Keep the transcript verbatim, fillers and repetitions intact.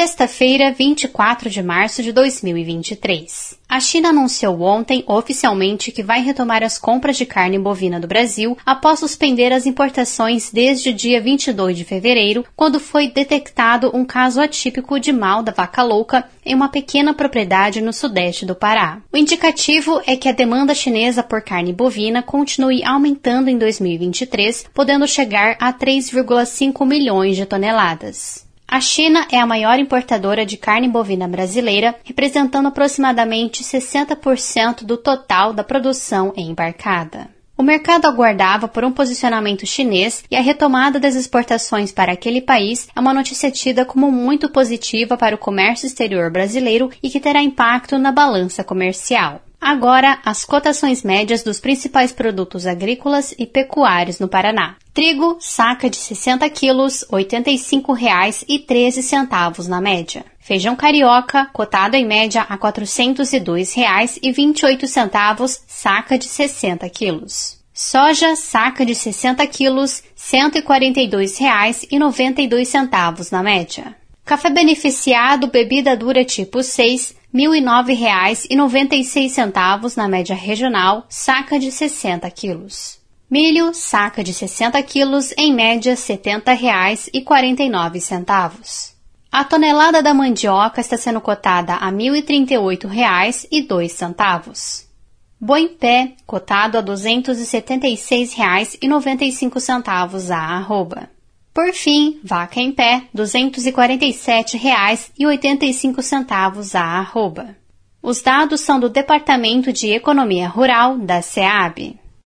sexta-feira, vinte e quatro de março de dois mil e vinte e três. A China anunciou ontem, oficialmente, que vai retomar as compras de carne bovina do Brasil após suspender as importações desde o dia vinte e dois de fevereiro, quando foi detectado um caso atípico de mal da vaca louca em uma pequena propriedade no sudeste do Pará. O indicativo é que a demanda chinesa por carne bovina continue aumentando em dois mil e vinte e três, podendo chegar a três vírgula cinco milhões de toneladas. A China é a maior importadora de carne bovina brasileira, representando aproximadamente sessenta por cento do total da produção embarcada. O mercado aguardava por um posicionamento chinês e a retomada das exportações para aquele país é uma notícia tida como muito positiva para o comércio exterior brasileiro e que terá impacto na balança comercial. Agora, as cotações médias dos principais produtos agrícolas e pecuários no Paraná. Trigo, saca de sessenta quilos, oitenta e cinco reais e treze centavos na média. Feijão carioca, cotado em média a quatrocentos e dois reais e vinte e oito centavos, saca de sessenta quilos. Soja, saca de sessenta quilos, cento e quarenta e dois reais e noventa e dois centavos na média. Café beneficiado, bebida dura tipo seis, mil e nove reais e noventa e seis centavos na média regional, saca de sessenta quilos. Milho, saca de sessenta quilos, em média setenta reais e quarenta e nove centavos. A tonelada da mandioca está sendo cotada a mil e trinta e oito reais e dois centavos. Boi em pé, cotado a duzentos e setenta e seis reais e noventa e cinco centavos a arroba. Por fim, vaca em pé, duzentos e quarenta e sete reais e oitenta e cinco centavos a arroba. Os dados são do Departamento de Economia Rural da SEAB.